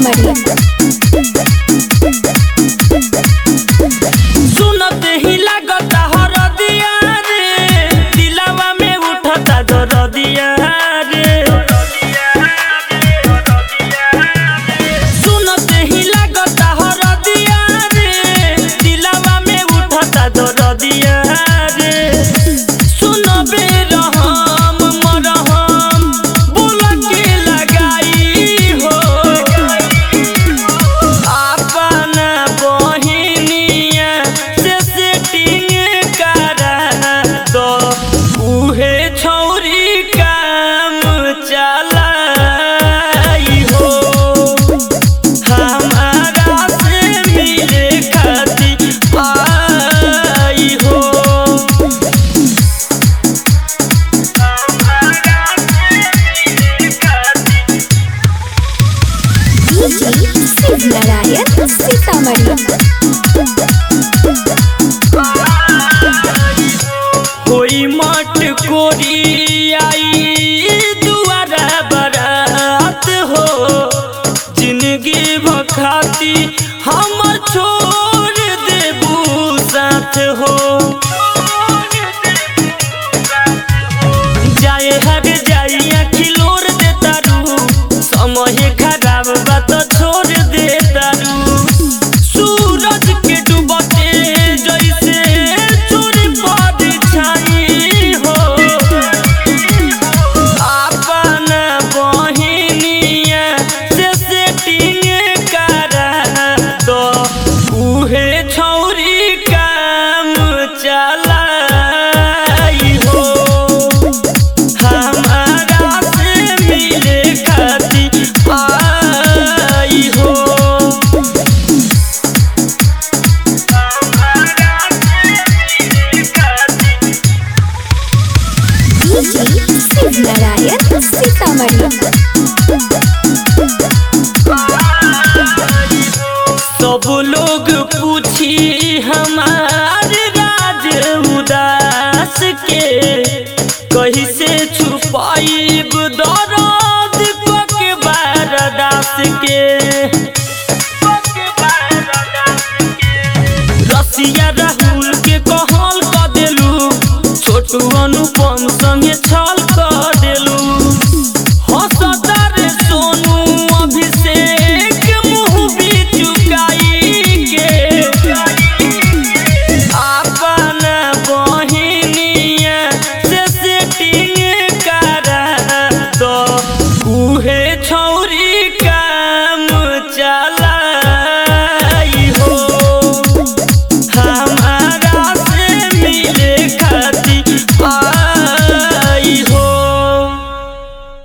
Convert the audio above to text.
सीतामढ़ी। सुनते ही लागता हरदिया रे, दिलवा में उठता दरदिया रे। सुनते ही लागता हरदिया रे, दिलवा में उठता दरदिया रे। सुनबे रहम मरहम बोल के लगाई हो, अपना बहिनिया से सेटिंग करा दो। उहे छौरी काम चलाई हो, हमारा से मिले खातिर आई हो। शिव नारायण सीतामढ़ी। होई मट कोरी आई दुआरा बारात हो, जिंदगी भखाती हम छोड़ देबू साथ हो। जाए हर जाई खिलोर दे तारू, समय खराब बात छोड़ दे तारू। सूरज के डूबते जैसे चोरी पर छाई हो, अपना बहिनिया से सेटिंग करा दो। उहे छौरी काम चलाई हो, हमारा से मिले खातिर आई हो। शिव नारायण सीतामढ़ी। सब लोग पूछी हमार राज उदास के, कहीं से छुपाइब दर्द के बारदास के। रसिया राहुल के कहल क देलू, छोटू अनुपम संगे छ